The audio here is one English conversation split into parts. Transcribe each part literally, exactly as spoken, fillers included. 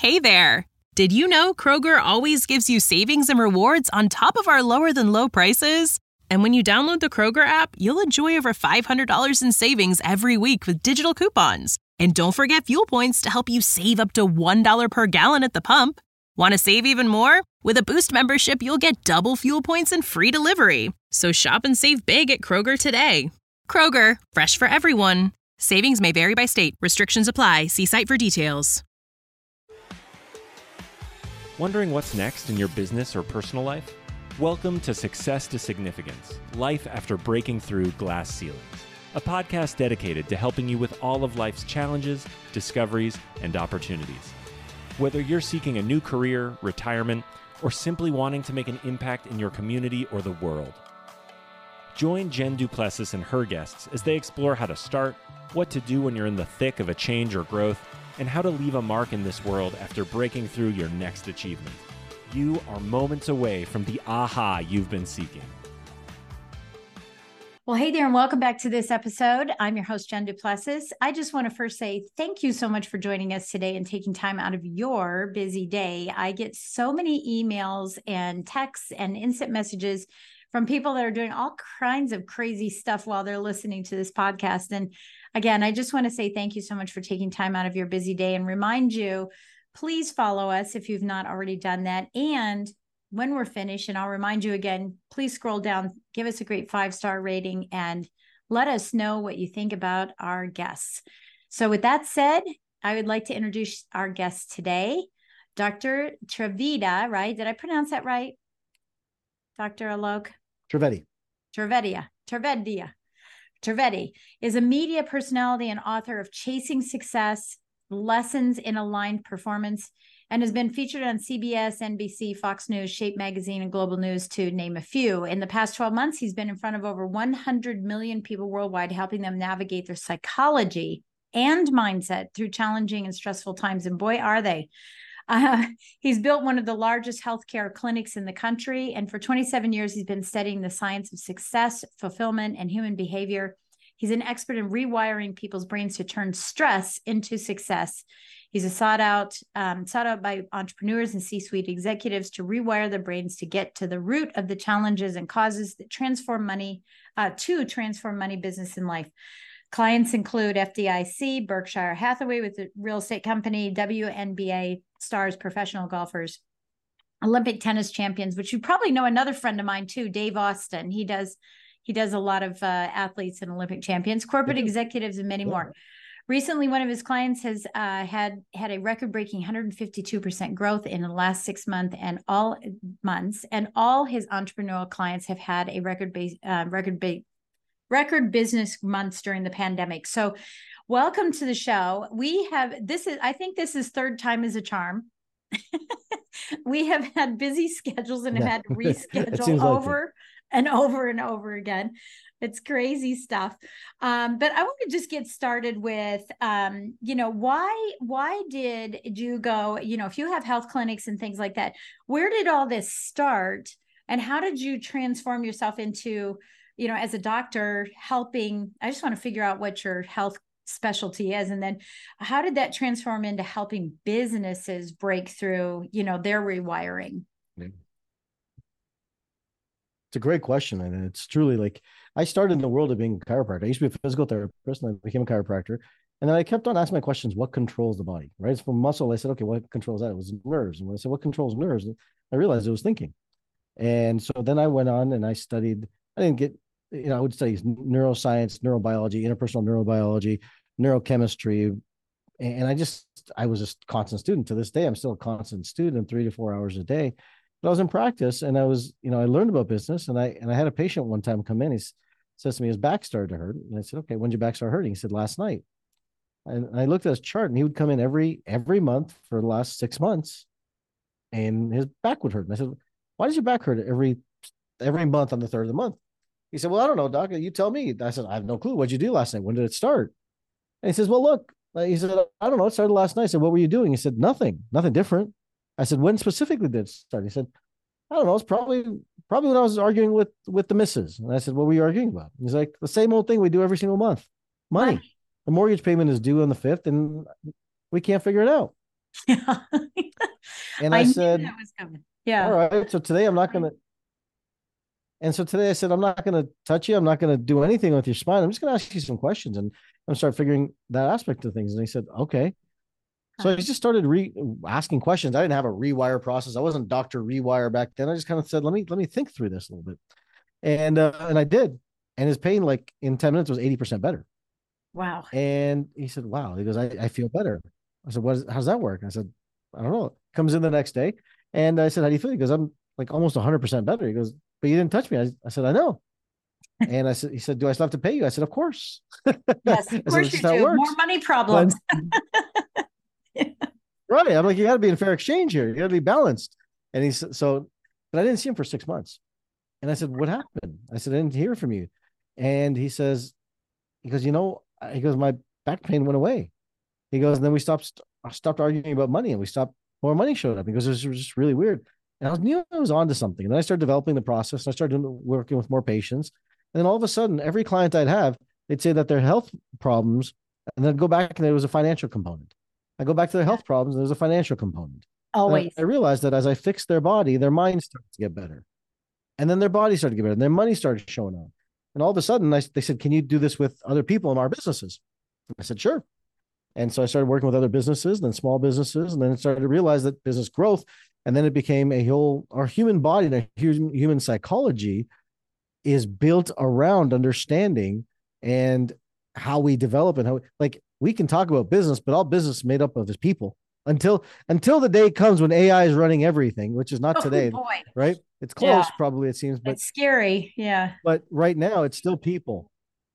Hey there! Did you know Kroger always gives you savings and rewards on top of our lower-than-low prices? And when you download the Kroger app, you'll enjoy over five hundred dollars in savings every week with digital coupons. And don't forget fuel points to help you save up to one dollar per gallon at the pump. Want to save even more? With a Boost membership, you'll get double fuel points and free delivery. So shop and save big at Kroger today. Kroger, fresh for everyone. Savings may vary by state. Restrictions apply. See site for details. Wondering what's next in your business or personal life? Welcome to Success to Significance, Life After Breaking Through Glass Ceilings, a podcast dedicated to helping you with all of life's challenges, discoveries, and opportunities. Whether you're seeking a new career, retirement, or simply wanting to make an impact in your community or the world. Join Jen Duplessis and her guests as they explore how to start, what to do when you're in the thick of a change or growth, and how to leave a mark in this world after breaking through your next achievement. You are moments away from the aha you've been seeking. Well, hey there, and welcome back to this episode. I'm your host, Jen Duplessis. I just want to first say thank you so much for joining us today and taking time out of your busy day. I get so many emails and texts and instant messages from people that are doing all kinds of crazy stuff while they're listening to this podcast. And again, I just want to say thank you so much for taking time out of your busy day and remind you, please follow us if you've not already done that. And when we're finished, and I'll remind you again, please scroll down, give us a great five-star rating, and let us know what you think about our guests. So with that said, I would like to introduce our guest today, Doctor Trivedi, right? Did I pronounce that right? Doctor Alok? Trivedi. Trivedi. Trivedi. Trivedi is a media personality and author of Chasing Success, Lessons in Aligned Performance, and has been featured on C B S, N B C, Fox News, Shape Magazine, and Global News, to name a few. In the past twelve months, he's been in front of over one hundred million people worldwide, helping them navigate their psychology and mindset through challenging and stressful times. And boy, are they. Uh, he's built one of the largest healthcare clinics in the country. And for twenty-seven years, he's been studying the science of success, fulfillment, and human behavior. He's an expert in rewiring people's brains to turn stress into success. He's a sought out, um, sought out by entrepreneurs and C-suite executives to rewire their brains to get to the root of the challenges and causes that transform money, uh, to transform money, business, and life. Clients include F D I C, Berkshire Hathaway with the real estate company, W N B A stars, professional golfers, Olympic tennis champions, which you probably know another friend of mine too, Dave Austin. He does he does a lot of uh, athletes and Olympic champions, corporate yeah. executives, and many yeah. more. Recently, one of his clients has uh, had had a record-breaking one hundred fifty-two percent growth in the last six months, and all months, and all his entrepreneurial clients have had a record base uh, record base. record business months during the pandemic. So welcome to the show. We have, this is, I think this is third time is a charm. We have had busy schedules and have had to reschedule over like and over and over again. It's crazy stuff. Um, but I want to just get started with, um, you know, why, why did you go, you know, if you have health clinics and things like that, where did all this start and how did you transform yourself into, you know, as a doctor helping? I just want to figure out what your health specialty is. And then how did that transform into helping businesses break through, you know, their rewiring? It's a great question. And it's truly like, I started in the world of being a chiropractor. I used to be a physical therapist and I became a chiropractor. And then I kept on asking my questions, what controls the body, right? So from muscle, I said, okay, what controls that? It was nerves. And when I said, what controls nerves? I realized it was thinking. And so then I went on and I studied, I didn't get, you know, I would study neuroscience, neurobiology, interpersonal neurobiology, neurochemistry. And I just, I was a constant student. To this day, I'm still a constant student, three to four hours a day. But I was in practice and I was, you know, I learned about business and I, and I had a patient one time come in. He says to me, his back started to hurt. And I said, okay, when did your back start hurting? He said, last night. And I looked at his chart and he would come in every, every month for the last six months and his back would hurt. And I said, why does your back hurt every, every month on the third of the month? He said, well, I don't know, doc. You tell me. I said, I have no clue. What'd you do last night? When did it start? And he says, well, look, he said, I don't know. It started last night. I said, what were you doing? He said, nothing, nothing different. I said, when specifically did it start? He said, I don't know. It's probably, probably when I was arguing with, with the missus. And I said, what were you arguing about? He's like, the same old thing we do every single month. Money. The mortgage payment is due on the fifth and we can't figure it out. Yeah. And I I knew said, that was coming. all Yeah. right, so today I'm not going to, and so today I said, I'm not going to touch you. I'm not going to do anything with your spine. I'm just going to ask you some questions and I'm start figuring that aspect of things. And he said, okay. So I just started re asking questions. I didn't have a rewire process. I wasn't Doctor Rewire back then. I just kind of said, let me, let me think through this a little bit. And, uh, and I did. And his pain, like in ten minutes was eighty percent better. Wow. And he said, wow, he goes, I, I feel better. I said, what is, how does that work? I said, I don't know. Comes in the next day. And I said, how do you feel? He goes, I'm like almost one hundred percent better. He goes, but you didn't touch me. I, I said, I know. And I said, he said, do I still have to pay you? I said, of course. Yes, of course you do. More money problems. But, yeah. Right. I'm like, you got to be in fair exchange here. You got to be balanced. And he said, so, but I didn't see him for six months. And I said, what happened? I said, I didn't hear from you. And he says, he goes, you know, he goes, my back pain went away. He goes, and then we stopped, stopped arguing about money and we stopped, more money showed up. He goes, it was just really weird. And I was, knew I was onto something. And then I started developing the process. And I started working with more patients. And then all of a sudden, every client I'd have, they'd say that their health problems, and then go back and there was a financial component. I go back to their health problems and there's a financial component. Always. I realized that as I fixed their body, their mind started to get better. And then their body started to get better. And their money started showing up. And all of a sudden, I, they said, can you do this with other people in our businesses? I said, sure. And so I started working with other businesses, then small businesses, and then I started to realize that business growth. And then it became a whole, our human body and our human, human psychology is built around understanding and how we develop and how, like, we can talk about business, but all business is made up of is people until, until the day comes when A I is running everything, which is not Oh, today, boy. right? It's close, yeah. Probably it seems, but it's scary. Yeah. But right now it's still people.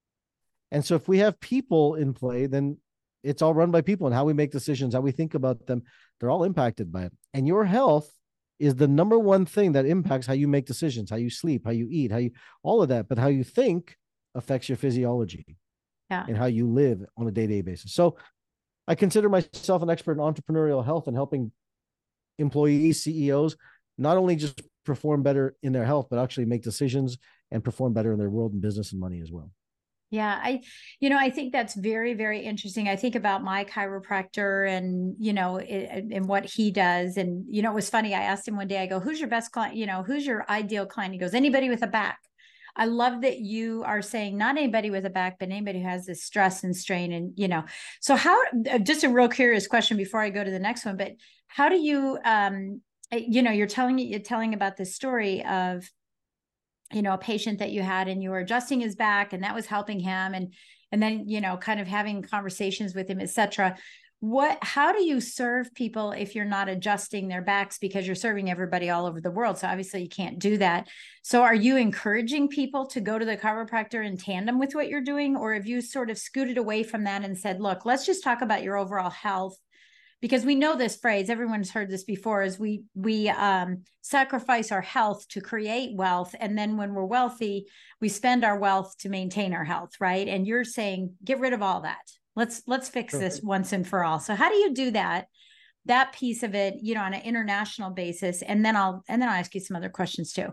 And so if we have people in play, then it's all run by people and how we make decisions, how we think about them, they're all impacted by it. And your health is the number one thing that impacts how you make decisions, how you sleep, how you eat, how you, all of that, but how you think affects your physiology yeah. and how you live on a day-to-day basis. So I consider myself an expert in entrepreneurial health and helping employees, C E Os, not only just perform better in their health, but actually make decisions and perform better in their world and business and money as well. Yeah, I, you know, I think that's very, very interesting. I think about my chiropractor and, you know, it, and what he does. And, you know, it was funny. I asked him one day, I go, who's your best client? You know, who's your ideal client? He goes, anybody with a back. I love that you are saying not anybody with a back, but anybody who has this stress and strain. And, you know, so how, just a real curious question before I go to the next one, but how do you, um, you know, you're telling, you're telling about this story of, you know, a patient that you had and you were adjusting his back and that was helping him. And, and then, you know, kind of having conversations with him, et cetera. What, how do you serve people if you're not adjusting their backs because you're serving everybody all over the world? So obviously you can't do that. So are you encouraging people to go to the chiropractor in tandem with what you're doing? Or have you sort of scooted away from that and said, look, let's just talk about your overall health? Because we know this phrase, everyone's heard this before, is we we um, sacrifice our health to create wealth. And then when we're wealthy, we spend our wealth to maintain our health, right? And you're saying, get rid of all that. Let's let's fix Perfect. This once and for all. So how do you do that? That piece of it, you know, on an international basis. And then I'll and then I'll ask you some other questions too.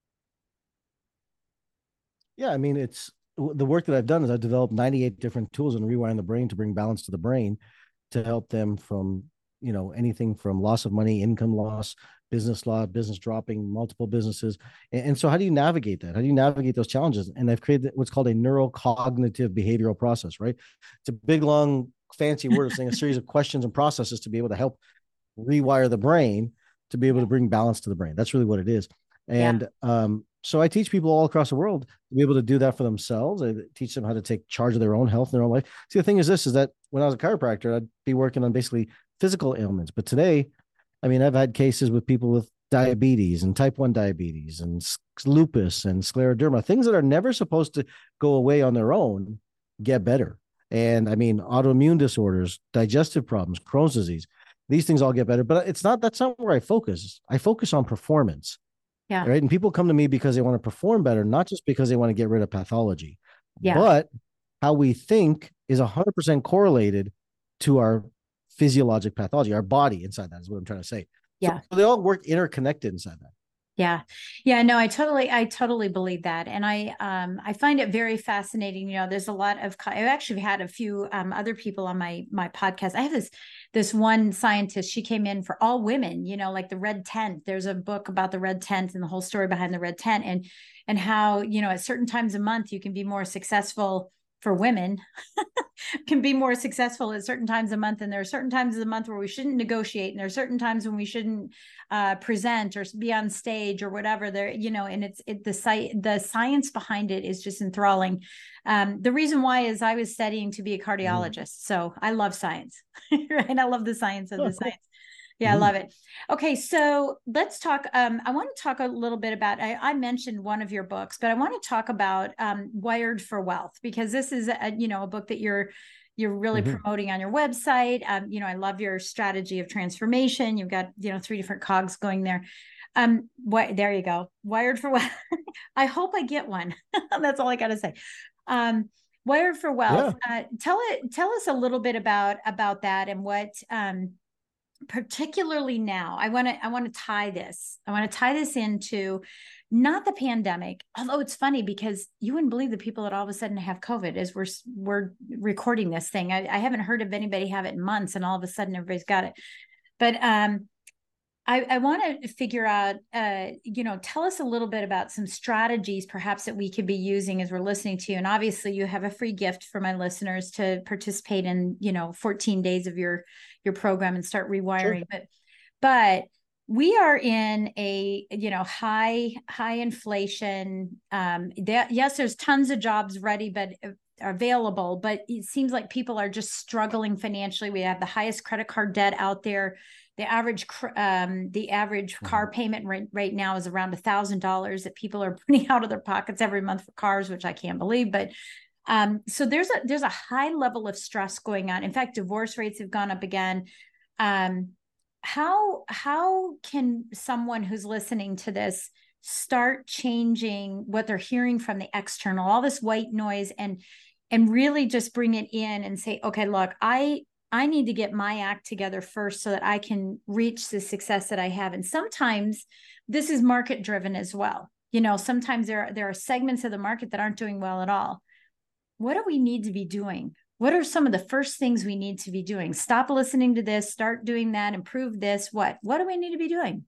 Yeah, I mean, it's the work that I've done is I've developed ninety-eight different tools in rewiring the brain to bring balance to the brain, to help them from, you know, anything from loss of money, income loss, business loss, business dropping, multiple businesses. And, and so how do you navigate that? How do you navigate those challenges? And I've created what's called a neurocognitive behavioral process, right? It's a big, long, fancy word of saying a series of questions and processes to be able to help rewire the brain to be able to bring balance to the brain. That's really what it is. And yeah. um, so I teach people all across the world to be able to do that for themselves. I teach them how to take charge of their own health and their own life. See, the thing is this, is that when I was a chiropractor, I'd be working on basically physical ailments. But today, I mean, I've had cases with people with diabetes and type one diabetes and lupus and scleroderma, things that are never supposed to go away on their own, get better. And I mean, autoimmune disorders, digestive problems, Crohn's disease, these things all get better. But it's not, that's not where I focus. I focus on performance. Yeah. Right. And people come to me because they want to perform better, not just because they want to get rid of pathology, yeah. but how we think is one hundred percent correlated to our physiologic pathology, our body inside that is what I'm trying to say. Yeah. So they all work interconnected inside that. Yeah. Yeah, no, I totally, I totally believe that. And I, um, I find it very fascinating. You know, there's a lot of, I've actually had a few, um, other people on my, my podcast. I have this, this one scientist, she came in for all women, you know, like the red tent. There's a book about the red tent and the whole story behind the red tent, and and how, you know, at certain times a month you can be more successful for women can be more successful at certain times a month. And there are certain times of the month where we shouldn't negotiate. And there are certain times when we shouldn't uh, present or be on stage or whatever there, you know, and it's it, the site, the science behind it is just enthralling. Um, the reason why is I was studying to be a cardiologist. Mm. So I love science, right? I love the science of oh, the cool. science. Yeah, mm-hmm. I love it. Okay, so let's talk. Um, I want to talk a little bit about, I, I mentioned one of your books, but I want to talk about um, Wired for Wealth, because this is a, you know, a book that you're you're really mm-hmm. promoting on your website. Um, you know, I love your strategy of transformation. You've got, you know, three different cogs going there. Um, what, there you go. Wired for Wealth. I hope I get one. That's all I got to say. Um, Wired for Wealth. Yeah. Uh, tell it. Tell us a little bit about about that and what. Um, particularly now, I want to I want to tie this. I want to tie this into not the pandemic, although it's funny because you wouldn't believe the people that all of a sudden have COVID as we're we're recording this thing. I, I haven't heard of anybody have it in months, and all of a sudden everybody's got it. But um, I, I want to figure out, uh, you know, tell us a little bit about some strategies perhaps that we could be using as we're listening to you. And obviously you have a free gift for my listeners to participate in, you know, fourteen days of your, your program and start rewiring. Sure. But, but we are in a, you know, high, high inflation. Um, that, yes, there's tons of jobs ready, but available, but it seems like people are just struggling financially. We have the highest credit card debt out there. The average, um, the average mm-hmm. car payment right, right now is around a thousand dollars that people are putting out of their pockets every month for cars, which I can't believe. But um, so there's a there's a high level of stress going on. In fact, divorce rates have gone up again. Um, how how can someone who's listening to this start changing what they're hearing from the external, all this white noise, and and really just bring it in and say, okay, look, I. I need to get my act together first so that I can reach the success that I have. And sometimes this is market driven as well. You know, sometimes there are, there are segments of the market that aren't doing well at all. What do we need to be doing? What are some of the first things we need to be doing? Stop listening to this, start doing that, improve this. What, what do we need to be doing?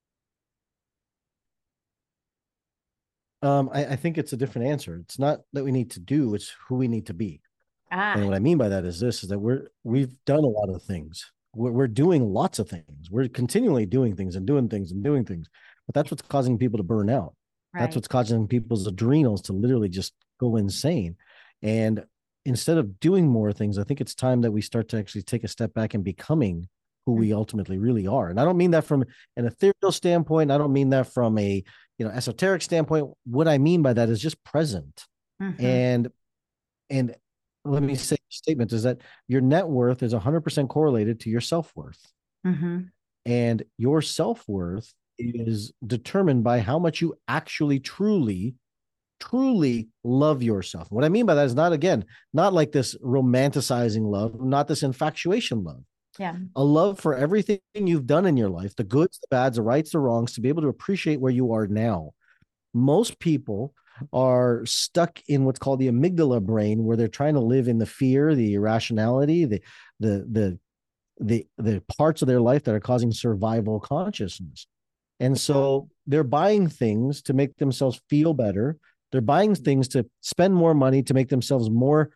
Um, I, I think it's a different answer. It's not that we need to do, it's who we need to be. Ah. And what I mean by that is this, is that we're, we've done a lot of things. We're, we're doing lots of things. We're continually doing things and doing things and doing things, but that's what's causing people to burn out. Right. That's what's causing people's adrenals to literally just go insane. And instead of doing more things, I think it's time that we start to actually take a step back and becoming who we ultimately really are. And I don't mean that from an ethereal standpoint. I don't mean that from a, you know, esoteric standpoint. What I mean by that is just present. Mm-hmm. And, and, let me say a statement is that your net worth is one hundred percent correlated to your self-worth. Mm-hmm. And your self-worth is determined by how much you actually truly, truly love yourself. What I mean by that is not, again, not like this romanticizing love, not this infatuation love. Yeah. A love for everything you've done in your life, the goods, the bads, the rights, the wrongs, to be able to appreciate where you are now. Most people are stuck in what's called the amygdala brain, where they're trying to live in the fear, the irrationality, the the the the the parts of their life that are causing survival consciousness. And so they're buying things to make themselves feel better. They're buying things to spend more money to make themselves more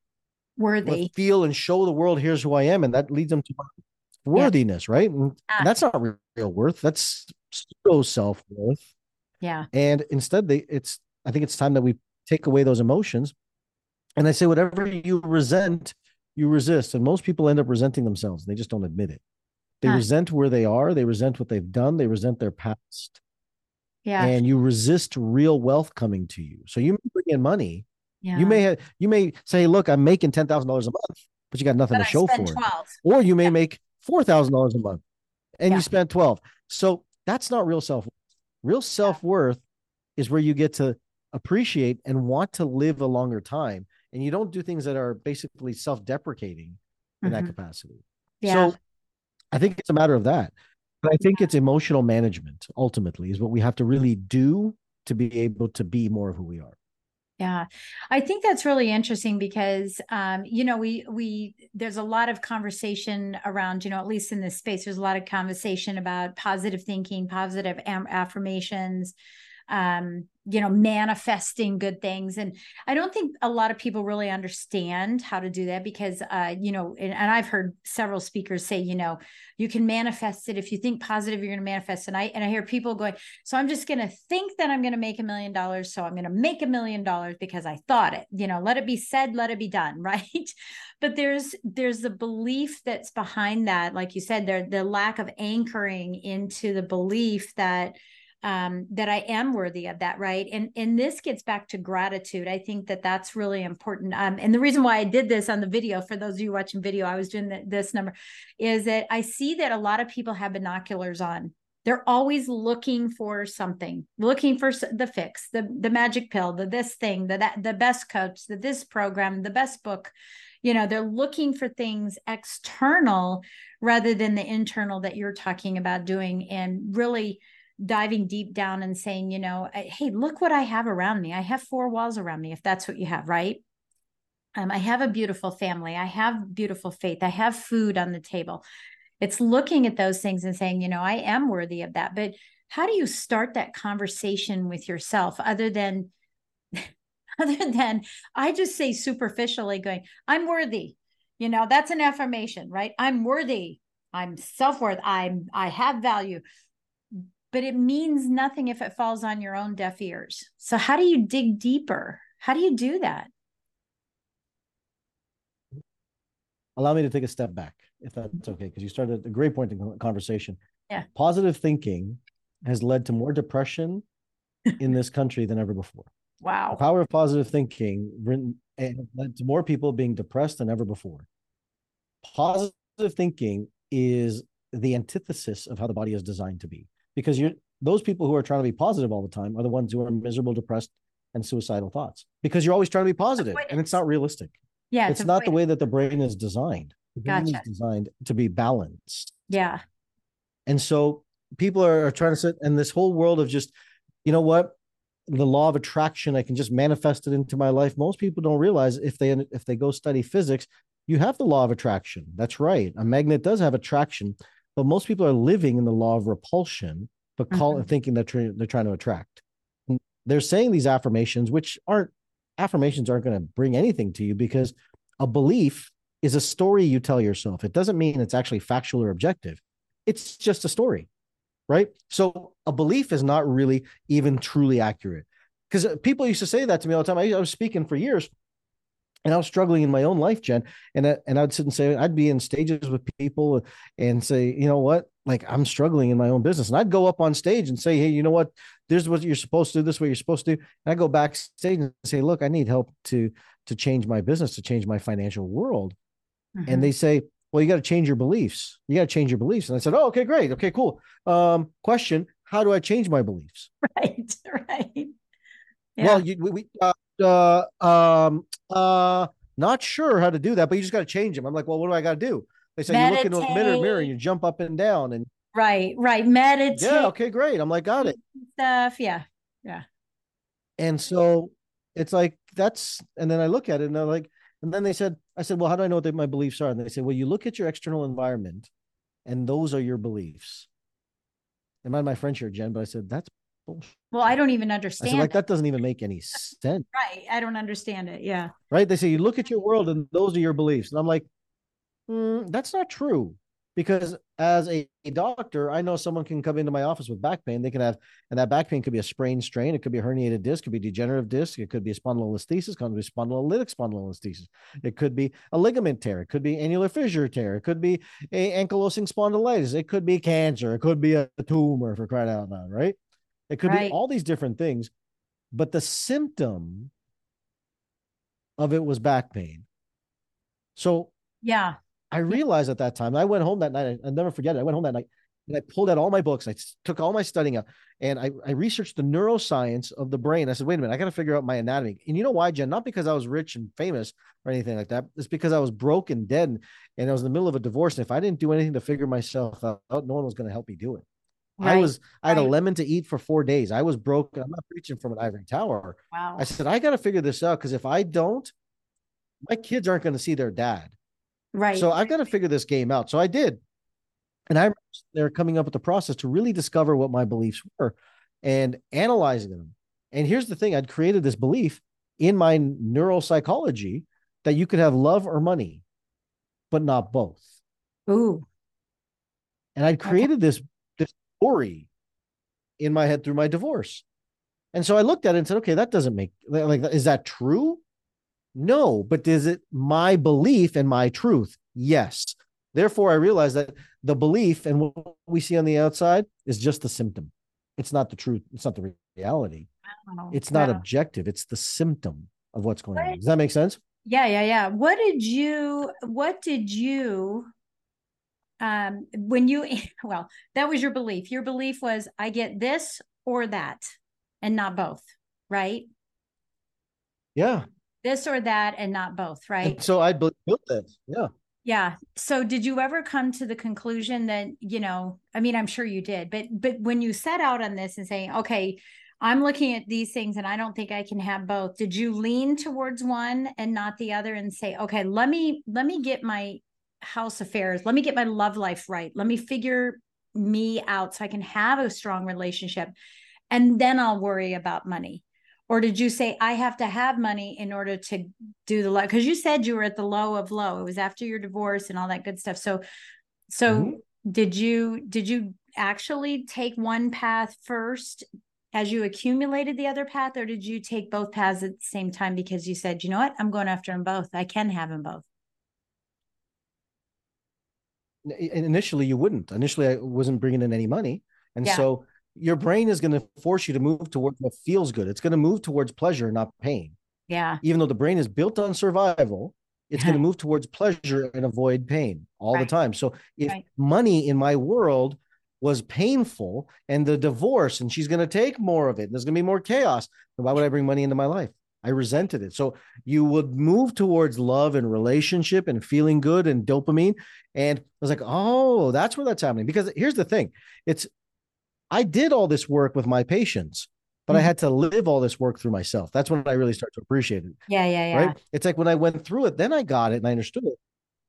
worthy, feel and show the world, here's who I am. And that leads them to worthiness, yeah. right? And, ah. and that's not real worth. That's pseudo self-worth. Yeah. And instead they it's I think it's time that we take away those emotions. And I say, whatever you resent, you resist. And most people end up resenting themselves. They just don't admit it. They huh. resent where they are. They resent what they've done. They resent their past. Yeah. And you resist real wealth coming to you. So you may bring in money. Yeah. You may have, you may say, look, I'm making ten thousand dollars a month, but you got nothing but to I show for twelve. it. Or you may yeah. make four thousand dollars a month and yeah. you spent twelve. So that's not real self-worth. Real self-worth yeah. is where you get to appreciate and want to live a longer time. And you don't do things that are basically self-deprecating in mm-hmm. that capacity. Yeah. So I think it's a matter of that. But I think yeah. it's emotional management ultimately is what we have to really do to be able to be more of who we are. Yeah, I think that's really interesting because, um, you know, we, we, there's a lot of conversation around, you know, at least in this space, there's a lot of conversation about positive thinking, positive am- affirmations, um, you know, manifesting good things. And I don't think a lot of people really understand how to do that because, uh, you know, and, and I've heard several speakers say, you know, you can manifest it. If you think positive, you're going to manifest. And I, and I hear people going, so I'm just going to think that I'm going to make a million dollars. So I'm going to make a million dollars because I thought it, you know, let it be said, let it be done. Right. But there's, there's the belief that's behind that. Like you said, there, the lack of anchoring into the belief that, um, that I am worthy of that. Right. And, and this gets back to gratitude. I think that that's really important. Um, and the reason why I did this on the video, for those of you watching video, I was doing the, this number, is that I see that a lot of people have binoculars on. They're always looking for something, looking for the fix, the, the magic pill, the this thing, the, that, the best coach, the this program, the best book. You know, they're looking for things external rather than the internal that you're talking about doing, and really diving deep down and saying, you know, hey, look what I have around me. I have four walls around me, if that's what you have, right? Um, I have a beautiful family. I have beautiful faith. I have food on the table. It's looking at those things and saying, you know, I am worthy of that. But how do you start that conversation with yourself other than, other than I just say superficially going, I'm worthy. You know, that's an affirmation, right? I'm worthy. I'm self-worth. I'm, I have value. But it means nothing if it falls on your own deaf ears. So how do you dig deeper? How do you do that? Allow me to take a step back, if that's okay, because you started a great point in conversation. Yeah. Positive thinking has led to more depression in this country than ever before. Wow. The power of positive thinking led to more people being depressed than ever before. Positive thinking is the antithesis of how the body is designed to be, because you're those people who are trying to be positive all the time are the ones who are miserable, depressed, and suicidal thoughts, because you're always trying to be positive, and it's not realistic. Yeah, it's, it's not the way that the brain is designed. The brain gotcha. is designed to be balanced. Yeah. And so people are, are trying to sit in this whole world of just, you know what, the law of attraction, I can just manifest it into my life. Most people don't realize if they if they go study physics, you have the law of attraction. That's right. A magnet does have attraction, but most people are living in the law of repulsion, but call mm-hmm. thinking that they're, they're trying to attract. And they're saying these affirmations, which aren't affirmations aren't going to bring anything to you, because a belief is a story you tell yourself. It doesn't mean it's actually factual or objective. It's just a story, right? So a belief is not really even truly accurate, because people used to say that to me all the time. I, I was speaking for years, and I was struggling in my own life, Jen, and I, and I'd sit and say, I'd be in stages with people and say, you know what, like I'm struggling in my own business, and I'd go up on stage and say, hey, you know what, this is what you're supposed to do, this is what you're supposed to do. And I go backstage and say, look, I need help to to change my business, to change my financial world. Mm-hmm. And they say, well, you got to change your beliefs. You got to change your beliefs. And I said, oh, okay, great. Okay, cool. Um, question, how do I change my beliefs? Right, right. Yeah. Well, you, we, we uh, uh, um, uh, not sure how to do that, but you just got to change them. I'm like, well, what do I got to do? They say, Meditate. You look into a mirror, mirror, and you jump up and down. And right, right. Meditate. Yeah, okay, great. I'm like, got it. Stuff, yeah, yeah. And so it's like, that's, and then I look at it and they're like, and then they said, I said, well, how do I know what my beliefs are? And they said, well, you look at your external environment and those are your beliefs. And mind my French here, Jen, but I said, that's bullshit. Well, I don't even understand. I said, like, that doesn't even make any sense. Right. I don't understand it. Yeah. Right. They say, you look at your world and those are your beliefs. And I'm like, mm, that's not true. Because as a, a doctor, I know someone can come into my office with back pain. They can have, and that back pain could be a sprained strain. It could be a herniated disc, it could be degenerative disc. It could be a spondylolisthesis, it could be spondylolytic spondylolisthesis. It could be a ligament tear. It could be annular fissure tear. It could be a ankylosing spondylitis. It could be cancer. It could be a tumor, for crying out loud, right? It could right. be all these different things. But the symptom of it was back pain. So yeah. I realized at that time, I went home that night. I'll never forget it. I went home that night and I pulled out all my books. I took all my studying out and I, I researched the neuroscience of the brain. I said, wait a minute, I got to figure out my anatomy. And you know why, Jen? Not because I was rich and famous or anything like that. It's because I was broke and dead and I was in the middle of a divorce. And if I didn't do anything to figure myself out, no one was going to help me do it. I Right. was, I had a Right. lemon to eat for four days. I was broke. I'm not preaching from an ivory tower. Wow. I said, I got to figure this out because if I don't, my kids aren't going to see their dad. Right. So I've got to figure this game out. So I did. And I they're coming up with the process to really discover what my beliefs were and analyzing them. And here's the thing, I'd created this belief in my neuropsychology that you could have love or money, but not both. Ooh. And I'd Okay. created this, this story in my head through my divorce. And so I looked at it and said, okay, that doesn't make, like, is that true? No, but is it my belief and my truth? Yes. Therefore, I realized that the belief and what we see on the outside is just the symptom. It's not the truth. It's not the reality. Wow. It's not Wow. objective. It's the symptom of what's going What? on. Does that make sense? Yeah, yeah, yeah. What did you, what did you, um, when you, well, that was your belief. Your belief was, I get this or that, and not both, right? Yeah. This or that, and not both, right? And so I built that. Yeah. Yeah. So did you ever come to the conclusion that, you know, I mean, I'm sure you did, but, but when you set out on this and saying, okay, I'm looking at these things and I don't think I can have both, did you lean towards one and not the other and say, okay, let me, let me get my house affairs, let me get my love life right. Let me figure me out so I can have a strong relationship, and then I'll worry about money? Or did you say, I have to have money in order to do the low? Because you said you were at the low of low. It was after your divorce and all that good stuff. So, so mm-hmm. did you, did you actually take one path first as you accumulated the other path, or did you take both paths at the same time because you said, you know what, I'm going after them both. I can have them both. Initially, you wouldn't. Initially, I wasn't bringing in any money. And yeah. so your brain is going to force you to move towards what feels good. It's going to move towards pleasure, not pain. Yeah. Even though the brain is built on survival, it's going to move towards pleasure and avoid pain all right. the time. So if right. money in my world was painful and the divorce, and she's going to take more of it, and there's going to be more chaos, then why would I bring money into my life? I resented it. So you would move towards love and relationship and feeling good and dopamine. And I was like, oh, that's where that's happening. Because here's the thing. It's, I did all this work with my patients, but mm-hmm. I had to live all this work through myself. That's when I really start to appreciate it. Yeah, yeah, yeah. Right? It's like when I went through it, then I got it and I understood it.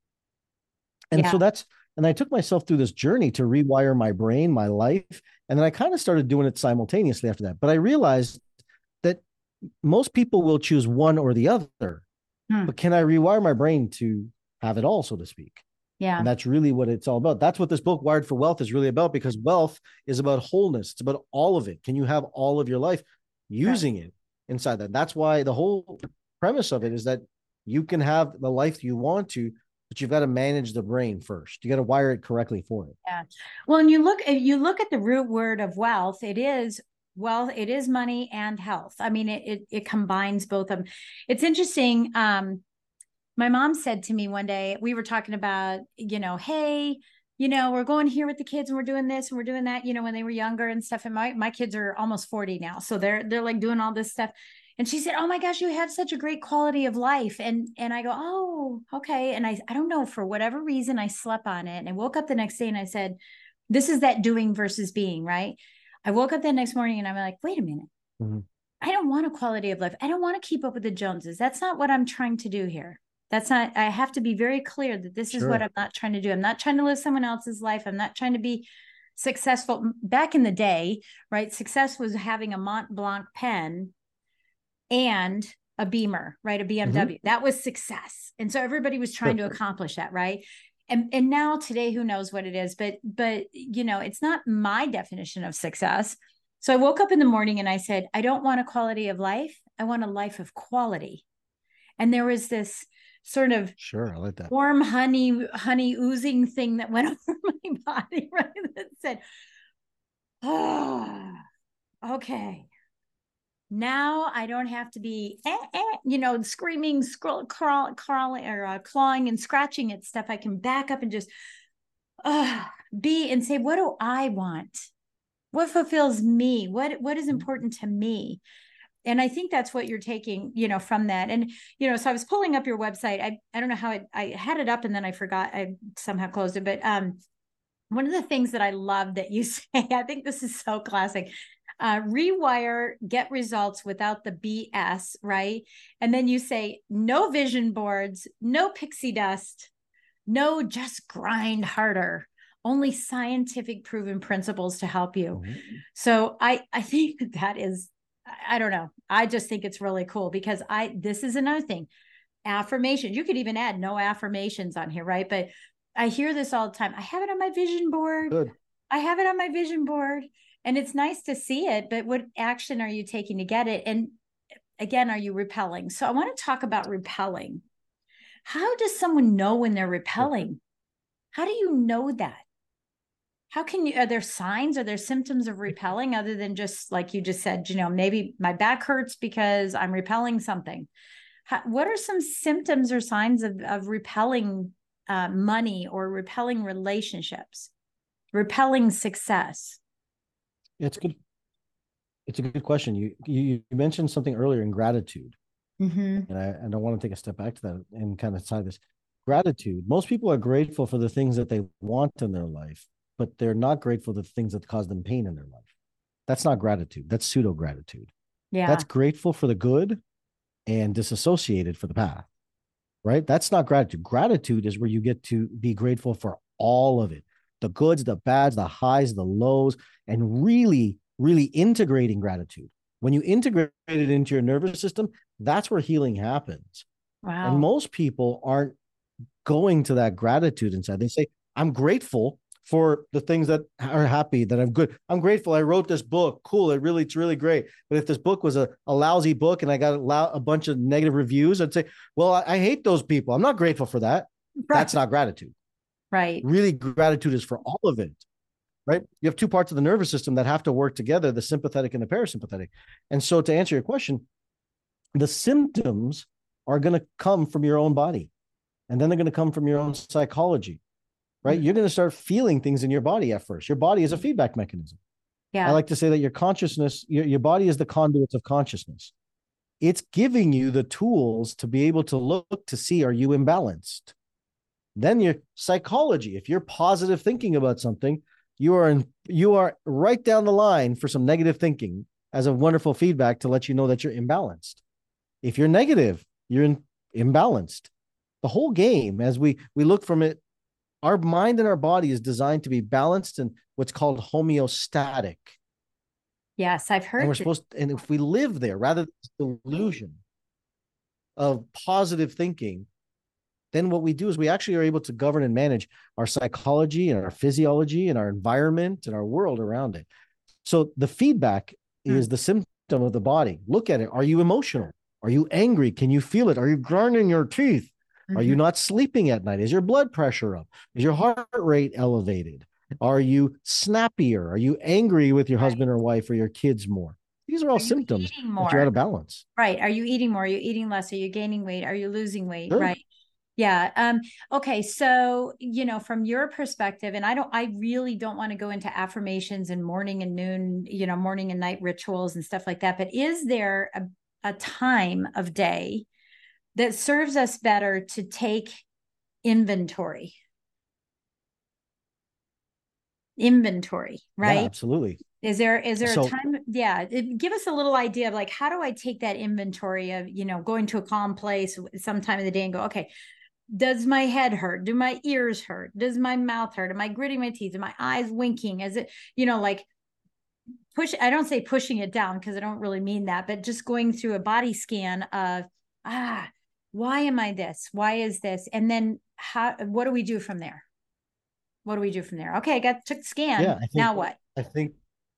And yeah. so that's, and I took myself through this journey to rewire my brain, my life. And then I kind of started doing it simultaneously after that. But I realized that most people will choose one or the other. Hmm. But can I rewire my brain to have it all, so to speak? Yeah. And that's really what it's all about. That's what this book, Wired for Wealth, is really about, because wealth is about wholeness. It's about all of it. Can you have all of your life using right. it inside that? That's why the whole premise of it is that you can have the life you want to, but you've got to manage the brain first. You got to wire it correctly for it. Yeah. Well, and you look, if you look at the root word of wealth, it is wealth, it is money and health. I mean, it, it, it combines both of them. It's interesting. Um, My mom said to me one day, we were talking about, you know, hey, you know, we're going here with the kids and we're doing this and we're doing that, you know, when they were younger and stuff. And my, my kids are almost forty now. So they're, they're like doing all this stuff. And she said, oh my gosh, you have such a great quality of life. And, and I go, oh, okay. And I, I don't know, for whatever reason, I slept on it. And I woke up the next day and I said, this is that doing versus being, right? I woke up that next morning and I'm like, wait a minute. Mm-hmm. I don't want a quality of life. I don't want to keep up with the Joneses. That's not what I'm trying to do here. That's not, I have to be very clear that this is sure. what I'm not trying to do. I'm not trying to live someone else's life. I'm not trying to be successful. Back in the day, right? Success was having a Mont Blanc pen and a Beamer, right? A B M W. Mm-hmm. That was success. And so everybody was trying to accomplish that, right? And, and now today, who knows what it is, but, but, you know, it's not my definition of success. So I woke up in the morning and I said, I don't want a quality of life. I want a life of quality. And there was this sort of sure, I like that warm honey, honey oozing thing that went over my body, right? That said, oh, okay. Now I don't have to be, eh, eh, you know, screaming, scroll, crawl, crawling, or uh, clawing and scratching at stuff. I can back up and just uh, be and say, what do I want? What fulfills me? What what is important to me? And I think that's what you're taking, you know, from that. And, you know, so I was pulling up your website. I, I don't know how it, I had it up and then I forgot, I somehow closed it, but, um, One of the things that I love that you say, I think this is so classic, uh, rewire, get results without the B S, right? And then you say, no vision boards, no pixie dust, no just grind harder, only scientific proven principles to help you. Mm-hmm. So I, I think that is, I don't know. I just think it's really cool because I, this is another thing, affirmations. You could even add no affirmations on here, right? But I hear this all the time. I have it on my vision board. Good. I have it on my vision board. And it's nice to see it, but what action are you taking to get it? And again, are you repelling? So I want to talk about repelling. How does someone know when they're repelling? How do you know that? How can you, are there signs, are there symptoms of repelling other than just like you just said, you know, maybe my back hurts because I'm repelling something. How, what are some symptoms or signs of, of repelling uh, money or repelling relationships, repelling success? It's good. It's a good question. You you, you mentioned something earlier in gratitude. Mm-hmm. And I, and I want to take a step back to that and kind of tie this. Gratitude. Most people are grateful for the things that they want in their life, but they're not grateful for the things that cause them pain in their life. That's not gratitude. That's pseudo gratitude. Yeah. That's grateful for the good and disassociated for the path, right? That's not gratitude. Gratitude is where you get to be grateful for all of it. The goods, the bads, the highs, the lows, and really, really integrating gratitude. When you integrate it into your nervous system, that's where healing happens. Wow. And most people aren't going to that gratitude inside. They say, I'm grateful for the things that are happy, that I'm good. I'm grateful I wrote this book. Cool. It really, it's really great. But if this book was a, a lousy book and I got a, lo- a bunch of negative reviews, I'd say, well, I, I hate those people. I'm not grateful for that. Right. That's not gratitude. Right. Really, gratitude is for all of it, right? You have two parts of the nervous system that have to work together, the sympathetic and the parasympathetic. And so to answer your question, the symptoms are going to come from your own body, and then they're going to come from your own psychology, right? Mm-hmm. You're going to start feeling things in your body at first. Your body is a feedback mechanism. Yeah. I like to say that your consciousness, your, your body is the conduit of consciousness. It's giving you the tools to be able to look to see, are you imbalanced? Then your psychology, if you're positive thinking about something, you are in, you are right down the line for some negative thinking as a wonderful feedback to let you know that you're imbalanced. If you're negative, you're in, imbalanced. The whole game, as we, we look from it, our mind and our body is designed to be balanced and what's called homeostatic. Yes, I've heard. And we're supposed to, and if we live there, rather than the illusion of positive thinking, then what we do is we actually are able to govern and manage our psychology and our physiology and our environment and our world around it. So the feedback mm. is the symptom of the body. Look at it. Are you emotional? Are you angry? Can you feel it? Are you grinding your teeth? Mm-hmm. Are you not sleeping at night? Is your blood pressure up? Is your heart rate elevated? Are you snappier? Are you angry with your right. husband or wife or your kids more? These are all are symptoms that you're out of balance. Right. Are you eating more? Are you eating less? Are you gaining weight? Are you losing weight? Sure. Right. Yeah. Um, okay. So, you know, from your perspective, and I don't, I really don't want to go into affirmations and morning and noon, you know, morning and night rituals and stuff like that. But is there a, a time of day that serves us better to take inventory? Inventory, right? Yeah, absolutely. Is there, is there so, a time? Yeah. It, give us a little idea of like, how do I take that inventory of, you know, going to a calm place sometime in the day and go, okay, does my head hurt? Do my ears hurt? Does my mouth hurt? Am I gritting my teeth? Are my eyes winking? Is it, you know, like push, I don't say pushing it down because I don't really mean that, but just going through a body scan of, ah, why am I this? Why is this? And then how, what do we do from there? What do we do from there? Okay. I got took the scan. Yeah, I think, now what? I think,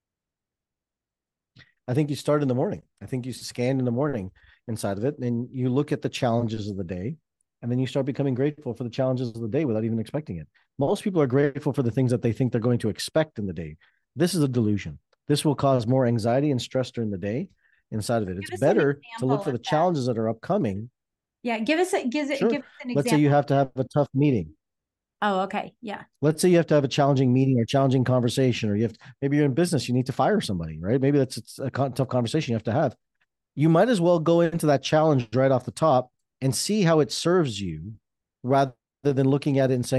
I think you start in the morning. I think you scan in the morning inside of it, and you look at the challenges of the day. And then you start becoming grateful for the challenges of the day without even expecting it. Most people are grateful for the things that they think they're going to expect in the day. This is a delusion. This will cause more anxiety and stress during the day inside of it. It's better to look for the challenges that are upcoming. Yeah. Give us a, give, sure. give us an example. Let's say you have to have a tough meeting. Oh, okay. Yeah. Let's say you have to have a challenging meeting or challenging conversation, or you have, to, maybe you're in business, you need to fire somebody, right? Maybe that's it's a tough conversation you have to have. You might as well go into that challenge right off the top and see how it serves you rather than looking at it and saying,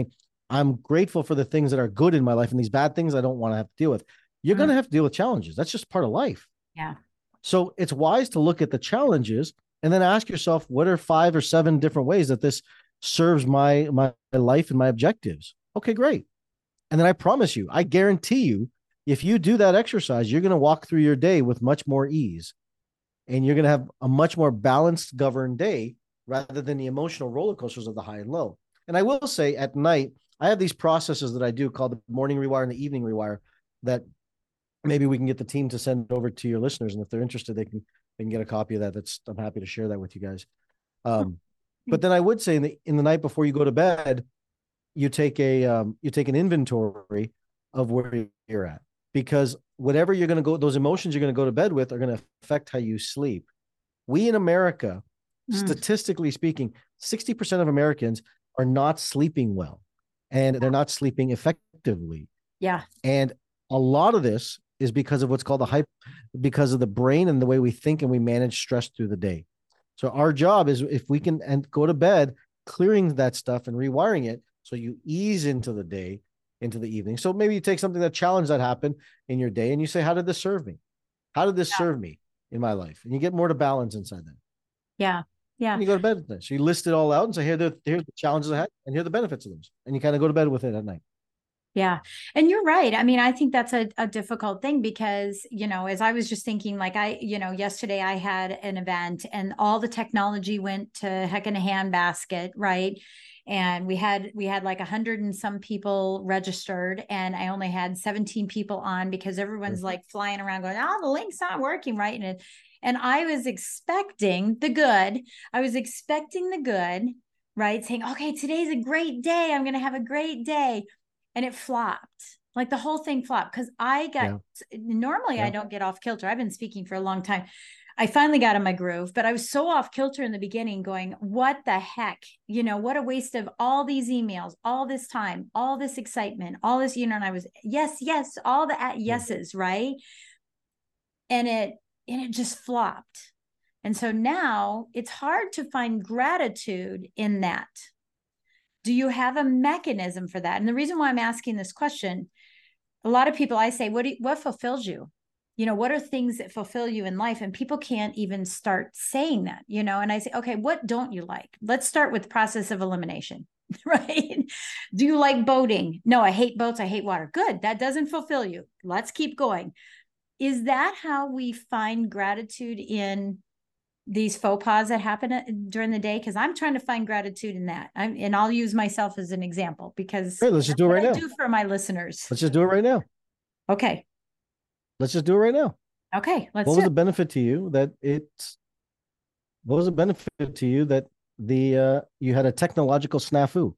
I'm grateful for the things that are good in my life, and these bad things I don't want to have to deal with. You're mm-hmm. going to have to deal with challenges. That's just part of life. Yeah. So it's wise to look at the challenges and then ask yourself, what are five or seven different ways that this serves my, my life and my objectives? Okay, great. And then I promise you, I guarantee you, if you do that exercise, you're going to walk through your day with much more ease, and you're going to have a much more balanced, governed day rather than the emotional roller coasters of the high and low. And I will say at night, I have these processes that I do called the morning rewire and the evening rewire that maybe we can get the team to send over to your listeners. And if they're interested, they can, they can get a copy of that. That's, I'm happy to share that with you guys. Um, but then I would say in the, in the night before you go to bed, you take a, um, you take an inventory of where you're at, because whatever you're going to go, those emotions you're going to go to bed with are going to affect how you sleep. We in America, mm. statistically speaking, sixty percent of Americans are not sleeping well, and they're not sleeping effectively. Yeah. And a lot of this is because of what's called the hype, because of the brain and the way we think and we manage stress through the day. So our job is, if we can and go to bed, clearing that stuff and rewiring it so you ease into the day, into the evening. So maybe you take something that challenge that happened in your day and you say, how did this serve me? How did this yeah. serve me in my life? And you get more to balance inside that. Yeah. Yeah. And you go to bed with that. So you list it all out and say, here, the, here's the challenges I had, and here are the benefits of those. And you kind of go to bed with it at night. Yeah. And you're right. I mean, I think that's a, a difficult thing because, you know, as I was just thinking, like I, you know, yesterday I had an event and all the technology went to heck in a handbasket, right? And we had, we had like a hundred and some people registered, and I only had seventeen people on because everyone's mm-hmm. like flying around going, oh, the link's not working, right? And it, and I was expecting the good. I was expecting the good, right? Saying, okay, today's a great day. I'm going to have a great day. And it flopped. Like the whole thing flopped because I got, yeah. normally yeah. I don't get off kilter. I've been speaking for a long time. I finally got in my groove, but I was so off kilter in the beginning going, what the heck? You know, what a waste of all these emails, all this time, all this excitement, all this, you know, and I was, yes, yes, all the yeses, right? And it, and it just flopped. And so now it's hard to find gratitude in that. Do you have a mechanism for that? And the reason why I'm asking this question, a lot of people, I say, what, do you, what fulfills you? You know, what are things that fulfill you in life? And people can't even start saying that, you know, and I say, okay, what don't you like? Let's start with process of elimination, right? Do you like boating? No, I hate boats. I hate water. Good. That doesn't fulfill you. Let's keep going. Is that how we find gratitude in these faux pas that happen during the day? Because I'm trying to find gratitude in that. I'm, and I'll use myself as an example because hey, let's just do it right now. I do for my listeners. Let's just do it right now. Okay. Let's just do it right now. Okay. Let's what do was it. the benefit to you that it's, what was the benefit to you that the, uh, you had a technological snafu?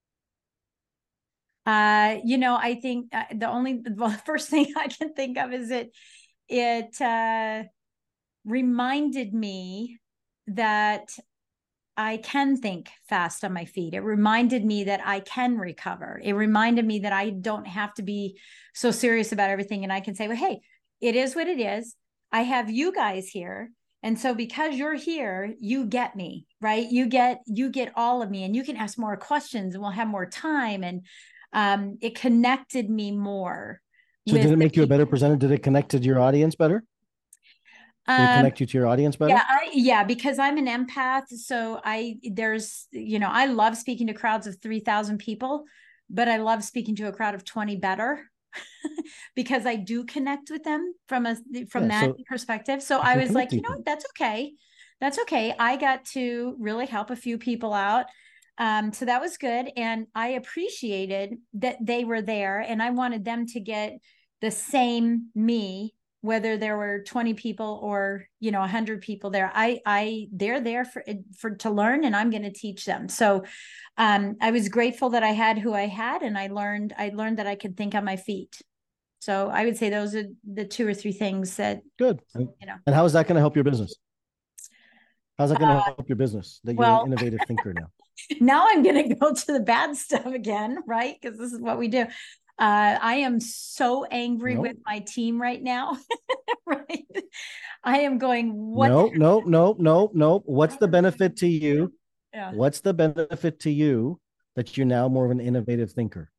Uh, you know, I think uh, the only, the first thing I can think of is it, it, uh, reminded me that I can think fast on my feet. It reminded me that I can recover. It reminded me that I don't have to be so serious about everything. And I can say, well, hey, it is what it is. I have you guys here. And so because you're here, you get me, right? You get, you get all of me, and you can ask more questions and we'll have more time. And um, it connected me more. So did it make you a better presenter? Did it connect to your audience better? Did it connect you to your audience better? Yeah, I, yeah, because I'm an empath. So I, there's, you know, I love speaking to crowds of three thousand people, but I love speaking to a crowd of twenty better because I do connect with them from a, from yeah, that so perspective. So I was like, you know, that's okay. That's okay. I got to really help a few people out. Um, so that was good. And I appreciated that they were there, and I wanted them to get the same me, whether there were twenty people or, you know, a hundred people there. I, I, they're there for, for, to learn, and I'm going to teach them. So, um, I was grateful that I had who I had, and I learned, I learned that I could think on my feet. So I would say those are the two or three things that, good. And, you know, and how is that going to help your business? How's that going to uh, help your business? That you're well, an innovative thinker now. Now I'm going to go to the bad stuff again, right? Because this is what we do. Uh, I am so angry nope. with my team right now, right? I am going, what? No, no, no, no, no. What's the benefit to you? Yeah. What's the benefit to you that you're now more of an innovative thinker?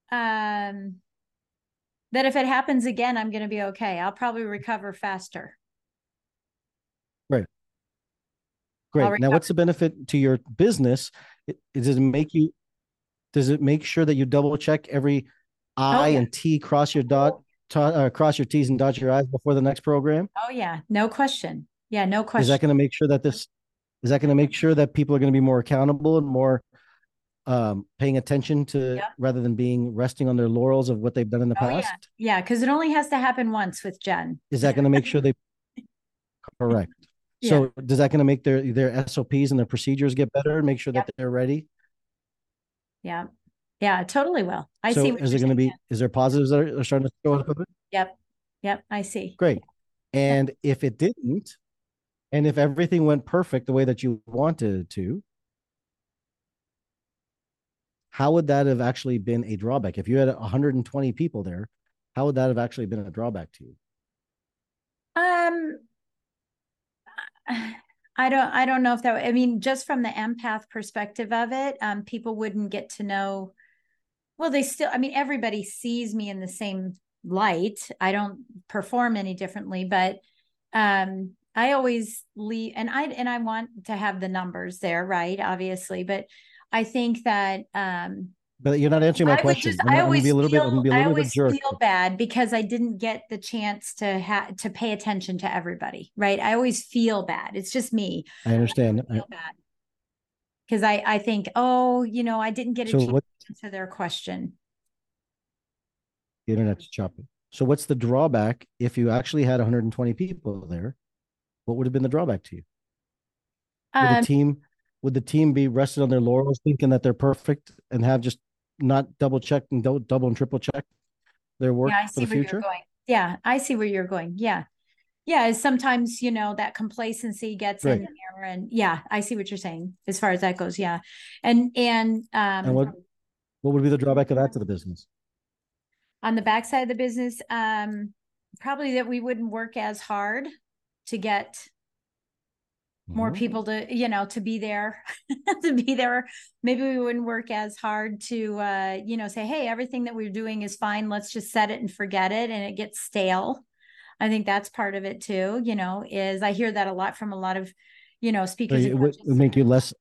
Um, that if it happens again, I'm going to be okay. I'll probably recover faster. Right. Great. Now, what's the benefit to your business? It, does it make you, does it make sure that you double check every I oh, yeah. and T, cross your dot, t- uh, cross your T's and dot your I's before the next program? Oh yeah. No question. Yeah. No question. Is that going to make sure that this, is that going to make sure that people are going to be more accountable and more um, paying attention to, yep. rather than being resting on their laurels of what they've done in the oh, past? Yeah. Yeah. Cause it only has to happen once with Jen. Is that going to make sure they, correct. So yeah. Does that going to make their, their S O Ps and their procedures get better and make sure yep. that they're ready? Yeah. Yeah, it totally will. I so see. Is there going to be, is there positives that are, are starting to show up? Yep. Yep. I see. Great. And yep. if it didn't, and if everything went perfect the way that you wanted it to, how would that have actually been a drawback? If you had one hundred twenty people there, how would that have actually been a drawback to you? Um, I don't, I don't know if that, I mean, just from the empath perspective of it, um, people wouldn't get to know, well, they still, I mean, everybody sees me in the same light. I don't perform any differently, but, um, I always leave, and I, and I want to have the numbers there, right? Obviously, but I think that, um, but you're not answering my I question. Just, I always feel, bit, I always feel bad because I didn't get the chance to have to pay attention to everybody, right? I always feel bad. It's just me. I understand. I feel bad because I, I think, oh, you know, I didn't get a so chance what, to answer their question. The internet's choppy. So what's the drawback if you actually had one hundred twenty people there? What would have been the drawback to you? Would um, the team would the team be rested on their laurels, thinking that they're perfect and have just not double checked and don't double and triple check their work yeah, I see for the where future? You're going. Yeah, I see where you're going. Yeah. Yeah. Sometimes, you know, that complacency gets right. in there. And yeah, I see what you're saying as far as that goes. Yeah. And, and, um, and what, what would be the drawback of that to the business? On the backside of the business, um, probably that we wouldn't work as hard to get more people to, you know, to be there, to be there. Maybe we wouldn't work as hard to, uh, you know, say, hey, everything that we're doing is fine. Let's just set it and forget it. And it gets stale. I think that's part of it too, you know, is I hear that a lot from a lot of, you know, speakers. So it would, would make you less,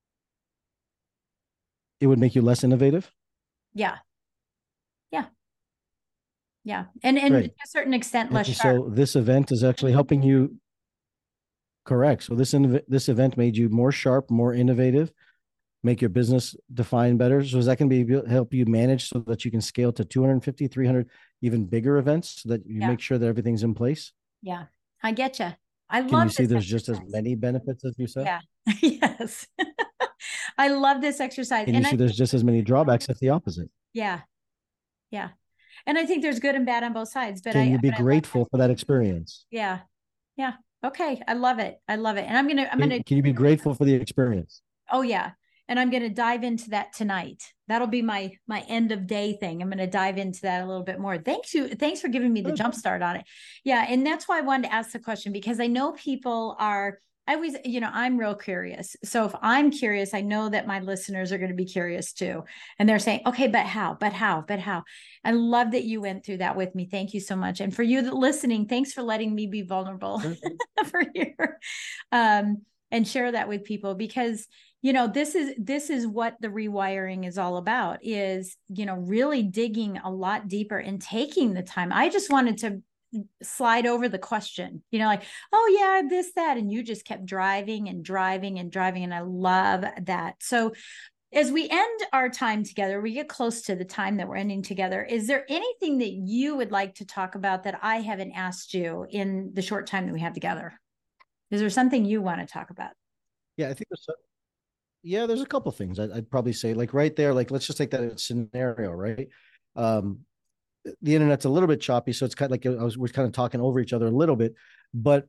it would make you less innovative? Yeah. Yeah. Yeah. And, and right. to a certain extent, less and sharp. So this event is actually helping you. Correct. So this this event made you more sharp, more innovative, make your business define better. So is that going to be help you manage so that you can scale to two hundred fifty, three hundred, even bigger events so that you yeah. make sure that everything's in place? Yeah, I get you. I can love you see there's exercise. Just as many benefits as you said? Yeah. Yes. I love this exercise. And, and you I, see there's just as many drawbacks as the opposite. Yeah. Yeah. And I think there's good and bad on both sides. But can I, you be but grateful for that experience? Yeah. Yeah. Okay. I love it. I love it. And I'm going to, I'm going to, can you be grateful for the experience? Oh yeah. And I'm going to dive into that tonight. That'll be my, my end of day thing. I'm going to dive into that a little bit more. Thanks you. Thanks for giving me the jump start on it. Yeah. And that's why I wanted to ask the question, because I know people are, I always, you know, I'm real curious. So if I'm curious, I know that my listeners are going to be curious too. And they're saying, okay, but how, but how, but how? I love that you went through that with me. Thank you so much. And for you that listening, thanks for letting me be vulnerable for here um, and share that with people, because, you know, this is, this is what the rewiring is all about, is, you know, really digging a lot deeper and taking the time. I just wanted to slide over the question, you know, like, oh yeah, this, that, and you just kept driving and driving and driving. And I love that. So as we end our time together, we get close to the time that we're ending together. Is there anything that you would like to talk about that I haven't asked you in the short time that we have together? Is there something you want to talk about? Yeah, I think there's, a, yeah, there's a couple things I'd, I'd probably say, like right there, like, let's just take that scenario, right? Um, the internet's a little bit choppy, so it's kind of like I was, we're kind of talking over each other a little bit, but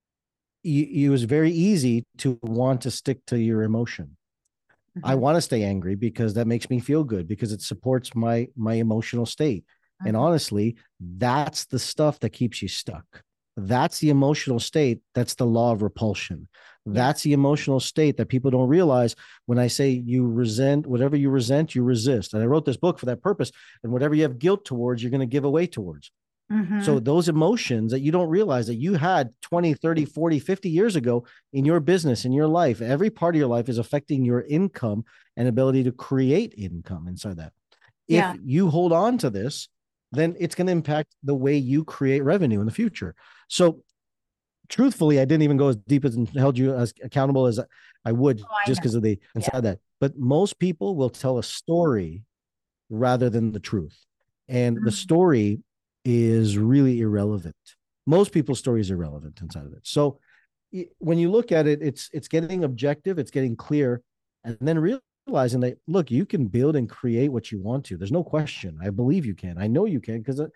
it was very easy to want to stick to your emotion. Mm-hmm. I want to stay angry because that makes me feel good, because it supports my, my emotional state. Mm-hmm. And honestly, that's the stuff that keeps you stuck. That's the emotional state. That's the law of repulsion. That's the emotional state that people don't realize. When I say you resent, whatever you resent, you resist. And I wrote this book for that purpose. And whatever you have guilt towards, you're going to give away towards. Mm-hmm. So those emotions that you don't realize that you had twenty, thirty, forty, fifty years ago in your business, in your life, every part of your life is affecting your income and ability to create income inside that. Yeah. If you hold on to this, then it's going to impact the way you create revenue in the future. So truthfully, I didn't even go as deep as and held you as accountable as I would oh, I just because of the inside yeah. that. But most people will tell a story rather than the truth. And mm-hmm. the story is really irrelevant. Most people's stories are irrelevant inside of it. So when you look at it, it's it's getting objective, it's getting clear, and then realizing that, look, you can build and create what you want to. There's no question. I believe you can. I know you can because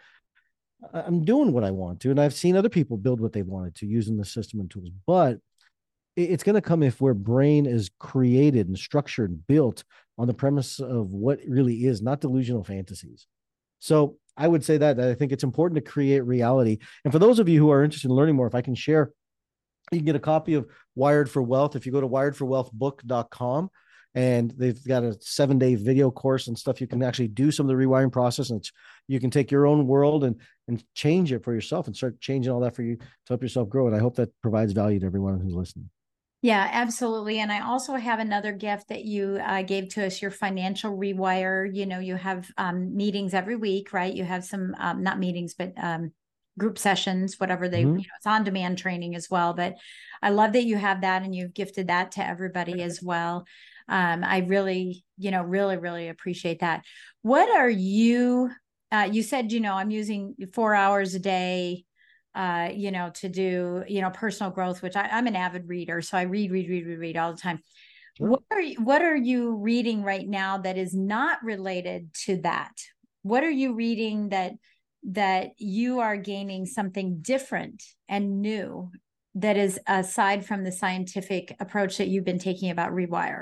I'm doing what I want to. And I've seen other people build what they wanted to using the system and tools. But it's going to come if where brain is created and structured and built on the premise of what really is, not delusional fantasies. So I would say that, that I think it's important to create reality. And for those of you who are interested in learning more, if I can share, you can get a copy of Wired for Wealth if you go to wired for wealth book dot com. And they've got a seven day video course and stuff. You can actually do some of the rewiring process, and it's, you can take your own world and, and change it for yourself and start changing all that for you to help yourself grow. And I hope that provides value to everyone who's listening. Yeah, absolutely. And I also have another gift that you uh, gave to us, your financial rewire. You know, you have um, meetings every week, right? You have some, um, not meetings, but um, group sessions, whatever they, mm-hmm. you know, it's on demand training as well. But I love that you have that and you've gifted that to everybody as well. Um, I really, you know, really, really appreciate that. What are you, uh, you said, you know, I'm using four hours a day, uh, you know, to do, you know, personal growth, which I, I'm an avid reader. So I read, read, read, read, read all the time. Sure. What are you, what are you reading right now that is not related to that? What are you reading that, that you are gaining something different and new that is aside from the scientific approach that you've been taking about rewire?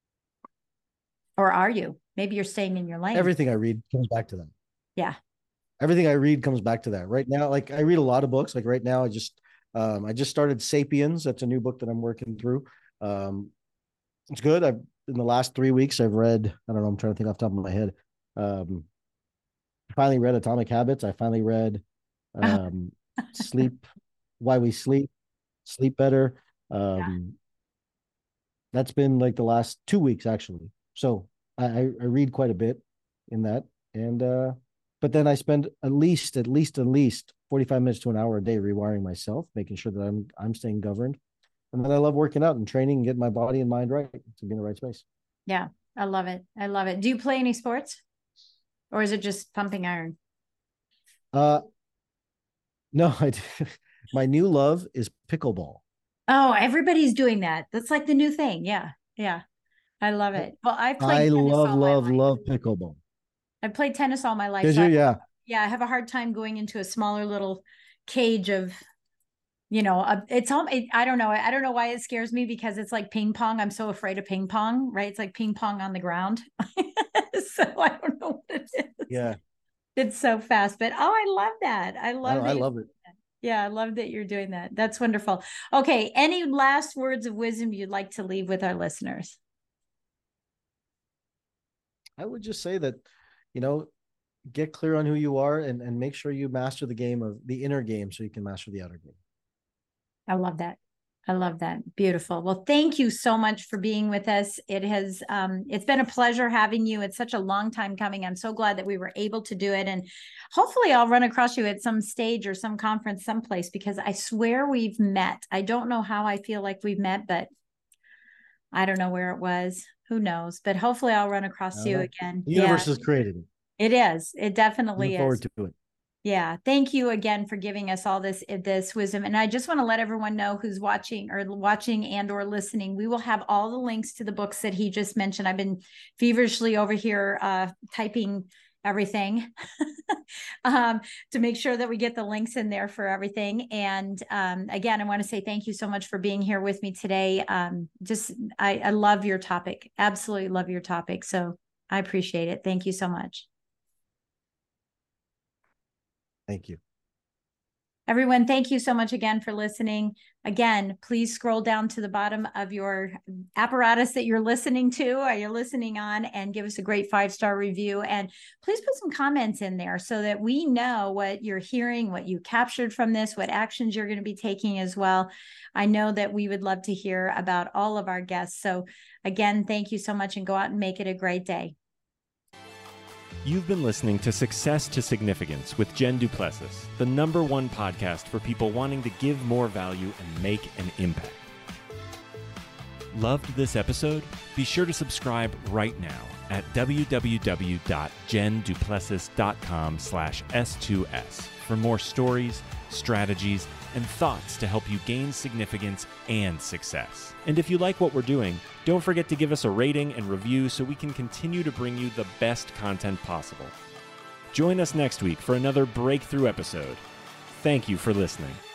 Or are you? Maybe you're staying in your lane. Everything I read comes back to that. Yeah. Everything I read comes back to that. Right now, like I read a lot of books. Like right now, I just um, I just started Sapiens. That's a new book that I'm working through. Um, it's good. I've in the last three weeks, I've read. I don't know. I'm trying to think off the top of my head. Um, I finally read Atomic Habits. I finally read um, Sleep, Why We Sleep, Sleep Better. Um, yeah. That's been like the last two weeks actually. So I, I read quite a bit in that. And, uh, but then I spend at least, at least, at least forty-five minutes to an hour a day rewiring myself, making sure that I'm, I'm staying governed. And then I love working out and training and getting my body and mind right to be in the right space. Yeah. I love it. I love it. Do you play any sports or is it just pumping iron? Uh, no, I, my new love is pickleball. Oh, everybody's doing that. That's like the new thing. Yeah. Yeah. I love it. Well, I played I love, love, love pickleball. I played tennis all my life. Did so you? I, yeah. Yeah. I have a hard time going into a smaller little cage of, you know, a, it's all, it, I don't know. I don't know why it scares me because it's like ping pong. I'm so afraid of ping pong, right? It's like ping pong on the ground. So I don't know what it is. Yeah. It's so fast, but oh, I love that. I love I, I love it. Yeah. I love that you're doing that. That's wonderful. Okay. Any last words of wisdom you'd like to leave with our listeners? I would just say that, you know, get clear on who you are and, and make sure you master the game of the inner game so you can master the outer game. I love that. I love that. Beautiful. Well, thank you so much for being with us. It has, um, it's been a pleasure having you. It's such a long time coming. I'm so glad that we were able to do it. And hopefully I'll run across you at some stage or some conference someplace, because I swear we've met. I don't know how I feel like we've met, but I don't know where it was. Who knows? But hopefully I'll run across you again. The universe yeah. is created. It is. It definitely Look is. forward to it. Yeah. Thank you again for giving us all this, this wisdom. And I just want to let everyone know who's watching or watching and or listening, we will have all the links to the books that he just mentioned. I've been feverishly over here uh, typing everything um, to make sure that we get the links in there for everything. And um, again, I want to say thank you so much for being here with me today. Um, just, I, I love your topic. Absolutely love your topic. So I appreciate it. Thank you so much. Thank you. Everyone, thank you so much again for listening. Again, please scroll down to the bottom of your apparatus that you're listening to or you're listening on and give us a great five-star review. And please put some comments in there so that we know what you're hearing, what you captured from this, what actions you're going to be taking as well. I know that we would love to hear about all of our guests. So again, thank you so much and go out and make it a great day. You've been listening to Success to Significance with Jen Du Plessis, the number one podcast for people wanting to give more value and make an impact. Loved this episode? Be sure to subscribe right now at www.jenduplessis.com slash S2S for more stories, strategies, and thoughts to help you gain significance and success. And if you like what we're doing, don't forget to give us a rating and review so we can continue to bring you the best content possible. Join us next week for another breakthrough episode. Thank you for listening.